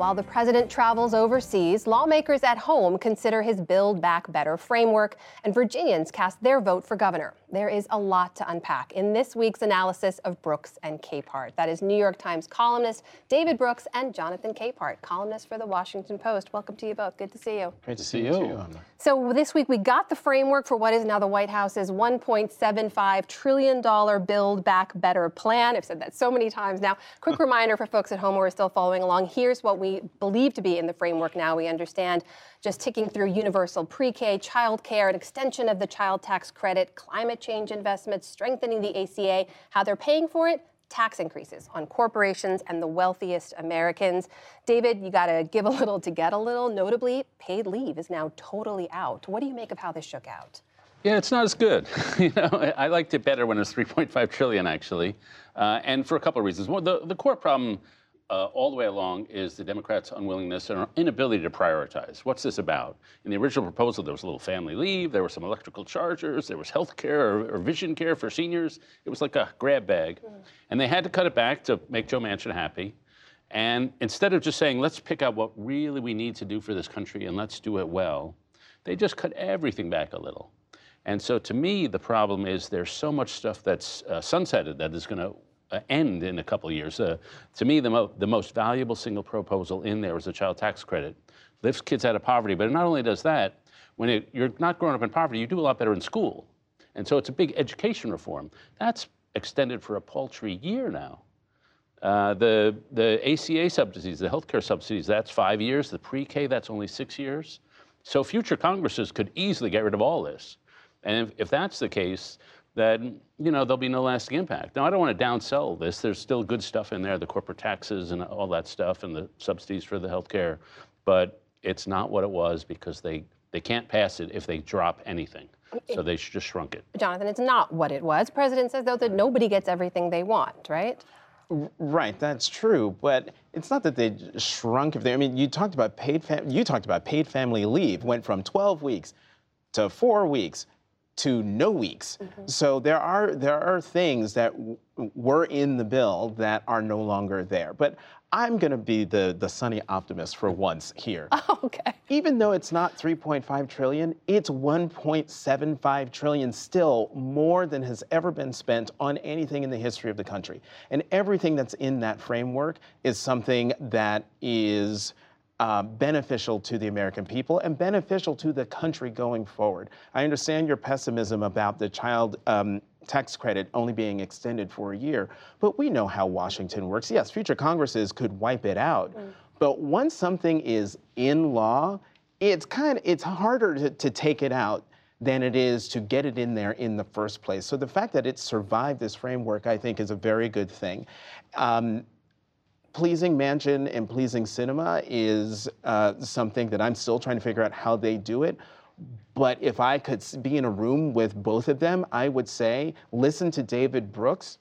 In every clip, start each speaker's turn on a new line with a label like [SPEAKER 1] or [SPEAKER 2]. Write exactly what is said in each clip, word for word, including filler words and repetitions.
[SPEAKER 1] While the president travels overseas, lawmakers at home consider his Build Back Better framework, and Virginians cast their vote for governor. There is a lot to unpack in this week's analysis of Brooks and Capehart. That is New York Times columnist David Brooks and Jonathan Capehart, columnist for The Washington Post. Welcome to you both. Good to see you.
[SPEAKER 2] Great to see you.
[SPEAKER 1] So this week we got the framework for what is now the White House's one point seven five trillion dollars Build Back Better plan. I've said that so many times now. Quick reminder for folks at home who are still following along. Here's what we believe to be in the framework now. We understand, just ticking through universal pre-K, child care, an extension of the child tax credit, climate change investments, strengthening the A C A, how they're paying for it, tax increases on corporations and the wealthiest Americans. David, you got to give a little to get a little. Notably, paid leave is now totally out. What do you make of how this shook out?
[SPEAKER 3] Yeah, it's not as good. you know, I liked it better when it was three point five trillion dollars, actually, uh, and for a couple of reasons. Well, the, the core problem uh, all the way along is the Democrats' unwillingness and inability to prioritize. What's this about? In the original proposal, there was a little family leave, there were some electrical chargers, there was health care or, or vision care for seniors. It was like a grab bag. Mm. And they had to cut it back to make Joe Manchin happy. And instead of just saying, let's pick out what really we need to do for this country and let's do it well, they just cut everything back a little. And so to me, the problem is there's so much stuff that's uh, sunsetted that is going to uh, end in a couple of years. Uh, to me, the, mo the most valuable single proposal in there is the child tax credit. Lifts kids out of poverty, but it not only does that, when it, you're not growing up in poverty, you do a lot better in school. And so it's a big education reform. That's extended for a paltry year now. Uh, the, the A C A subsidies, the healthcare subsidies, that's five years. The pre-K, that's only six years. So future Congresses could easily get rid of all this. And if, if that's the case, then, you know, there'll be no lasting impact. Now, I don't want to downsell this. There's still good stuff in there, the corporate taxes and all that stuff and the subsidies for the health care. But it's not what it was because they, they can't pass it if they drop anything. So they just shrunk it.
[SPEAKER 1] Jonathan, it's not what it was. The president says, though, that nobody gets everything they want, right?
[SPEAKER 2] Right, that's true, but it's not that they shrunk. If they, I mean, you talked about paid fam you talked about paid family leave went from twelve weeks to four weeks to no weeks. Mm-hmm. So there are there are things that w were in the bill that are no longer there. But I'm going to be the the sunny optimist for once here.
[SPEAKER 1] Oh, okay.
[SPEAKER 2] Even though it's not three point five trillion dollars, it's one point seven five trillion dollars, still more than has ever been spent on anything in the history of the country. And everything that's in that framework is something that is Uh, beneficial to the American people and beneficial to the country going forward. I understand your pessimism about the child um, tax credit only being extended for a year, but we know how Washington works. Yes, future Congresses could wipe it out, mm. but once something is in law, it's kind of, it's harder to, to take it out than it is to get it in there in the first place. So the fact that it survived this framework, I think, is a very good thing. Um, Pleasing Manchin and pleasing Sinema is uh, something that I'm still trying to figure out how they do it. But if I could be in a room with both of them, I would say, listen to David Brooks,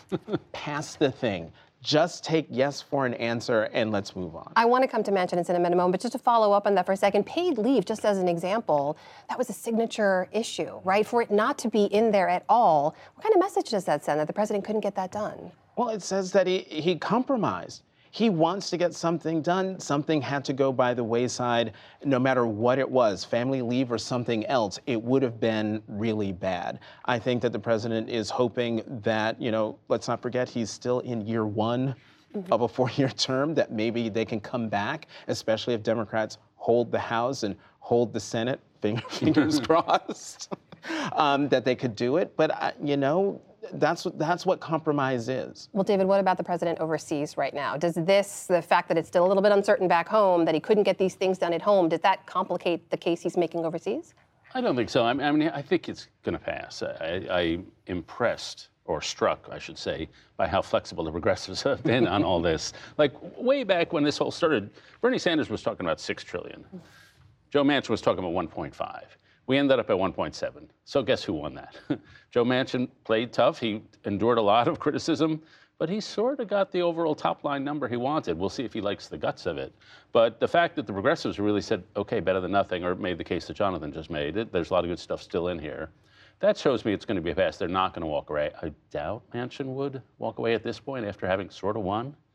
[SPEAKER 2] pass the thing. Just take yes for an answer and let's move on.
[SPEAKER 1] I want to come to Manchin and Sinema in a moment, but just to follow up on that for a second, paid leave, just as an example, that was a signature issue, right? For it not to be in there at all, what kind of message does that send that the president couldn't get that done?
[SPEAKER 2] Well, it says that he, he compromised. He wants to get something done. Something had to go by the wayside, no matter what it was, family leave or something else. It would have been really bad. I think that the president is hoping that, you know, let's not forget he's still in year one mm-hmm. of a four-year term, that maybe they can come back, especially if Democrats hold the House and hold the Senate, fingers crossed, um, that they could do it. But, uh, you know, That's that's what compromise is.
[SPEAKER 1] Well, David, what about the president overseas right now? Does this, the fact that it's still a little bit uncertain back home, that he couldn't get these things done at home, does that complicate the case he's making overseas?
[SPEAKER 3] I don't think so. I mean, I, mean, I think it's going to pass. I, I'm impressed, or struck, I should say, by how flexible the progressives have been on all this. Like, way back when this whole started, Bernie Sanders was talking about six trillion dollars. Joe Manchin was talking about one point five. We ended up at one point seven. So guess who won that? Joe Manchin played tough. He endured a lot of criticism, but he sort of got the overall top line number he wanted. We'll see if he likes the guts of it. But the fact that the progressives really said, okay, better than nothing, or made the case that Jonathan just made, it, there's a lot of good stuff still in here. That shows me it's going to be a pass. They're not going to walk away. I doubt Manchin would walk away at this point after having sort of won.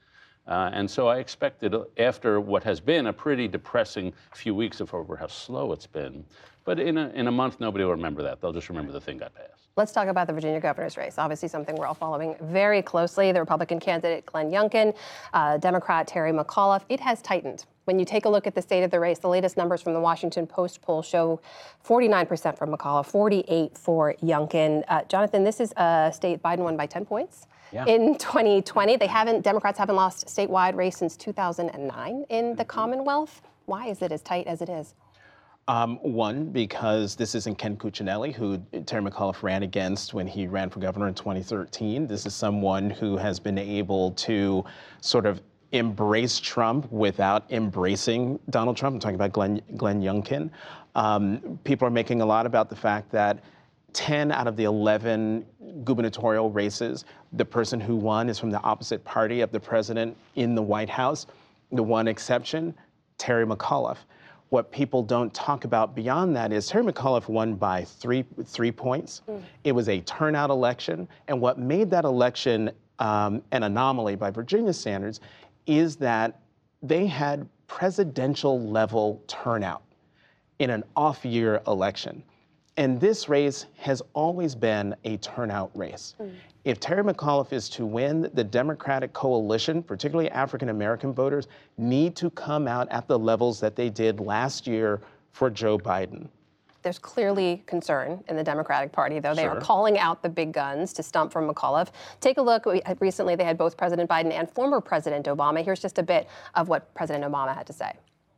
[SPEAKER 3] Uh, and so I expected, after what has been a pretty depressing few weeks of over how slow it's been, but in a, in a month, nobody will remember that. They'll just remember the thing got passed.
[SPEAKER 1] Let's talk about the Virginia governor's race. Obviously something we're all following very closely. The Republican candidate, Glenn Youngkin, uh, Democrat Terry McAuliffe. It has tightened. When you take a look at the state of the race, the latest numbers from the Washington Post poll show forty-nine percent for McAuliffe, forty-eight for Youngkin. Uh, Jonathan, this is a state Biden won by ten points. Yeah. In twenty twenty, they haven't, Democrats haven't lost a statewide race since two thousand nine in the Commonwealth. Why is it as tight as it is?
[SPEAKER 2] Um, one, because this isn't Ken Cuccinelli, who Terry McAuliffe ran against when he ran for governor in twenty thirteen. This is someone who has been able to sort of embrace Trump without embracing Donald Trump. I'm talking about Glenn, Glenn Youngkin. Um, people are making a lot about the fact that ten out of the eleven gubernatorial races, the person who won is from the opposite party of the president in the White House. The one exception, Terry McAuliffe. What people don't talk about beyond that is Terry McAuliffe won by three, three points. Mm. It was a turnout election. And what made that election um, an anomaly by Virginia standards is that they had presidential level turnout in an off-year election. And this race has always been a turnout race. Mm. If Terry McAuliffe is to win, the Democratic coalition, particularly African-American voters, need to come out at the levels that they did last year for Joe Biden.
[SPEAKER 1] There's clearly concern in the Democratic Party, though. They
[SPEAKER 2] Sure.
[SPEAKER 1] are calling out the big guns to stump from McAuliffe. Take a look. Recently, they had both President Biden and former President Obama. Here's just a bit of what President Obama had to say.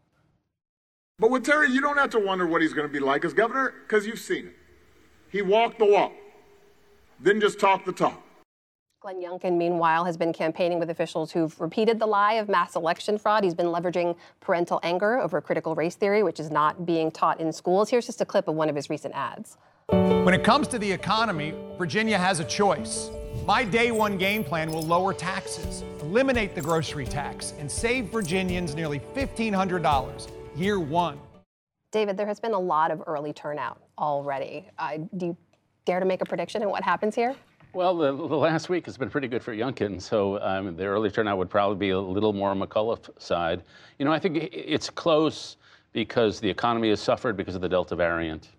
[SPEAKER 4] But with Terry, you don't have to wonder what he's going to be like as governor, because you've seen it. He walked the walk, didn't just talk the talk.
[SPEAKER 1] Glenn Youngkin, meanwhile, has been campaigning with officials who've repeated the lie of mass election fraud. He's been leveraging parental anger over critical race theory, which is not being taught in schools. Here's just a clip of one of his recent ads.
[SPEAKER 5] When it comes to the economy, Virginia has a choice. My day one game plan will lower taxes, eliminate the grocery tax, and save Virginians nearly fifteen hundred dollars year one.
[SPEAKER 1] David, there has been a lot of early turnout already. Uh, do you dare to make a prediction on what happens here?
[SPEAKER 3] Well, the, the last week has been pretty good for Youngkin, so um, the early turnout would probably be a little more McAuliffe side. You know, I think it's close because the economy has suffered because of the Delta variant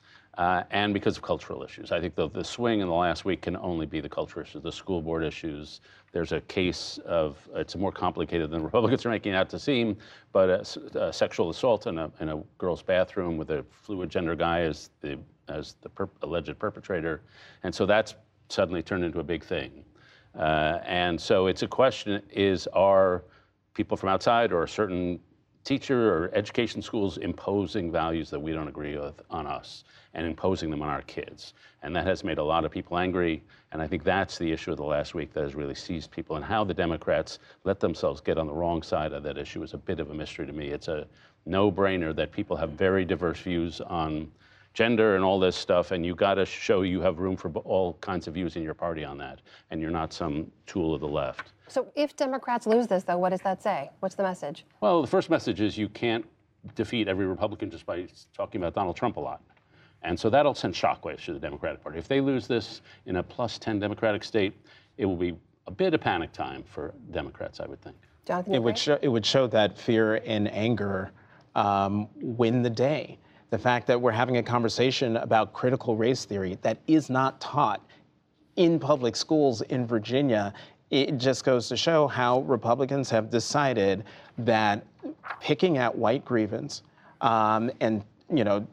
[SPEAKER 3] uh, and because of cultural issues. I think the, the swing in the last week can only be the cultural issues, the school board issues. There's a case of, it's more complicated than Republicans are making it out to seem, but a, a sexual assault in a, in a girl's bathroom with a fluid gender guy as the, as the per, alleged perpetrator. And so that's suddenly turned into a big thing. Uh, and so it's a question, is are people from outside or a certain teacher or education schools imposing values that we don't agree with on us and imposing them on our kids? And that has made a lot of people angry. And I think that's the issue of the last week that has really seized people, and how the Democrats let themselves get on the wrong side of that issue is a bit of a mystery to me. It's a no-brainer that people have very diverse views on gender and all this stuff, and you got to show you have room for all kinds of views in your party on that, and you're not some tool of the left.
[SPEAKER 1] So if Democrats lose this, though, what does that say? What's the message?
[SPEAKER 3] Well, the first message is you can't defeat every Republican just by talking about Donald Trump a lot. And so that'll send shockwaves to the Democratic Party. If they lose this in a plus ten Democratic state, it will be a bit of panic time for Democrats, I would think.
[SPEAKER 1] Jonathan,
[SPEAKER 2] it would show, it would show that fear and anger um, win the day. The fact that we're having a conversation about critical race theory that is not taught in public schools in Virginia, it just goes to show how Republicans have decided that picking at white grievance um, and, you know,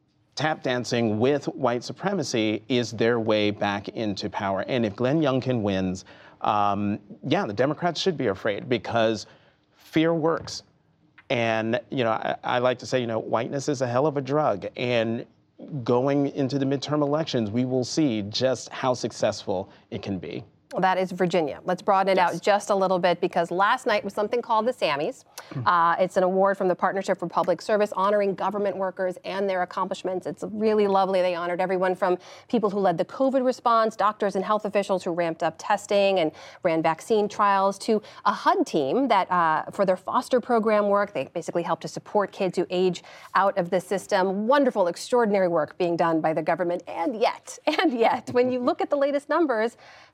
[SPEAKER 2] tap dancing with white supremacy is their way back into power. And if Glenn Youngkin wins, um, yeah, the Democrats should be afraid, because fear works. And, you know, I, I like to say, you know, whiteness is a hell of a drug. And going into the midterm elections, we will see just how successful it can be.
[SPEAKER 1] Well, that is Virginia. Let's broaden it yes. out just a little bit, because last night was something called the Sammys. Uh, it's an award from the Partnership for Public Service honoring government workers and their accomplishments. It's really lovely. They honored everyone from people who led the COVID response, doctors and health officials who ramped up testing and ran vaccine trials, to a H U D team that uh, for their foster program work, they basically help to support kids who age out of the system. Wonderful, extraordinary work being done by the government. And yet, and yet, when you look at the latest numbers,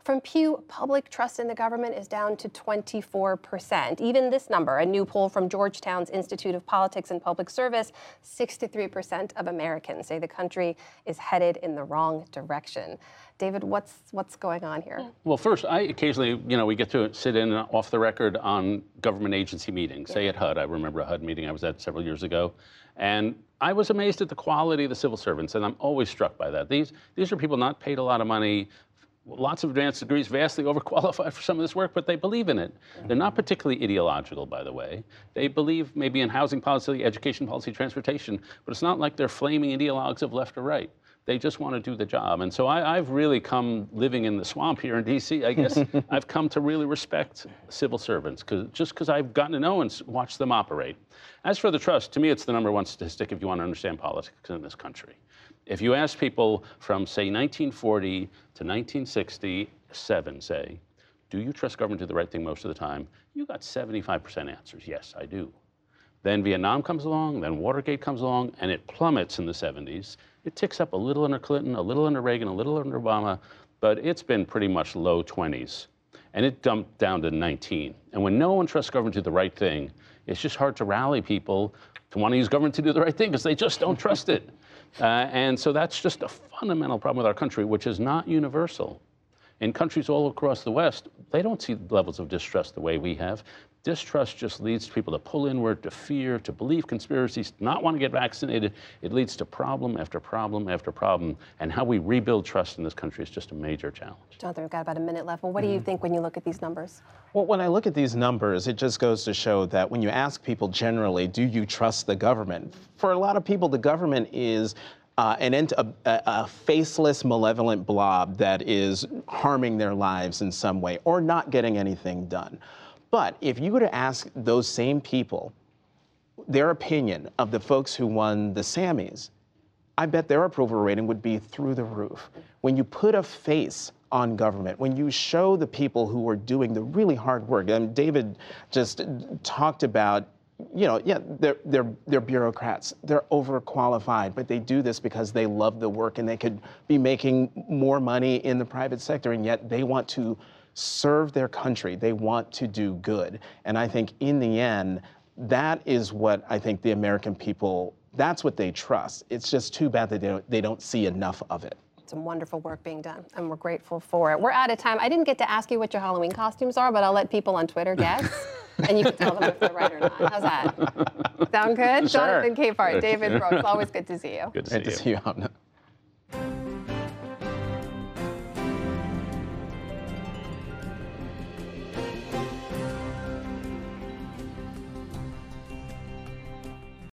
[SPEAKER 1] from Pew, public trust in the government is down to twenty-four percent. Even this number, a new poll from Georgetown's Institute of Politics and Public Service, sixty-three percent of Americans say the country is headed in the wrong direction. David, what's what's going on here?
[SPEAKER 3] Well, first, I occasionally, you know, we get to sit in off the record on government agency meetings, yeah. say at H U D. I remember a H U D meeting I was at several years ago. And I was amazed at the quality of the civil servants, and I'm always struck by that. These, these are people not paid a lot of money, lots of advanced degrees, vastly overqualified for some of this work, but they believe in it. They're not particularly ideological, by the way. They believe maybe in housing policy, education policy, transportation, but it's not like they're flaming ideologues of left or right. They just want to do the job. And so I, I've really come, living in the swamp here in D C, I guess, I've come to really respect civil servants, cause, just because I've gotten to know and watch them operate. As for the trust, to me, it's the number one statistic if you want to understand politics in this country. If you ask people from, say, nineteen forty to nineteen sixty-seven, say, do you trust government to do the right thing most of the time? You got seventy-five percent answers, yes, I do. Then Vietnam comes along, then Watergate comes along, and it plummets in the seventies. It ticks up a little under Clinton, a little under Reagan, a little under Obama, but it's been pretty much low twenties. And it dumped down to nineteen. And when no one trusts government to do the right thing, it's just hard to rally people to want to use government to do the right thing because they just don't trust it. Uh, and so that's just a fundamental problem with our country, which is not universal. In countries all across the West, they don't see levels of distrust the way we have. Distrust just leads people to pull inward, to fear, to believe conspiracies, to not want to get vaccinated. It leads to problem after problem after problem. And how we rebuild trust in this country is just a major challenge.
[SPEAKER 1] Jonathan, we've got about a minute left. Well, what do you think when you look at these numbers?
[SPEAKER 2] Well, when I look at these numbers, it just goes to show that when you ask people generally, do you trust the government? For a lot of people, the government is Uh, an ent- a, a faceless, malevolent blob that is harming their lives in some way or not getting anything done. But if you were to ask those same people their opinion of the folks who won the Sammys, I bet their approval rating would be through the roof. When you put a face on government, when you show the people who are doing the really hard work, and David just talked about, you know, yeah, they're, they're, they're bureaucrats. They're overqualified, but they do this because they love the work and they could be making more money in the private sector, and yet they want to serve their country. They want to do good. And I think in the end, that is what I think the American people, that's what they trust. It's just too bad that they don't, they don't see enough of it.
[SPEAKER 1] Some wonderful work being done, and we're grateful for it. We're out of time. I didn't get to ask you what your Halloween costumes are, but I'll let people on Twitter guess, and you can tell them if they're right or not. How's that? Sound good?
[SPEAKER 3] Sure.
[SPEAKER 1] Jonathan Capehart, David Brooks, always good to see you.
[SPEAKER 3] Good to
[SPEAKER 2] Good
[SPEAKER 3] see
[SPEAKER 2] to
[SPEAKER 3] you.
[SPEAKER 2] see you, Amna.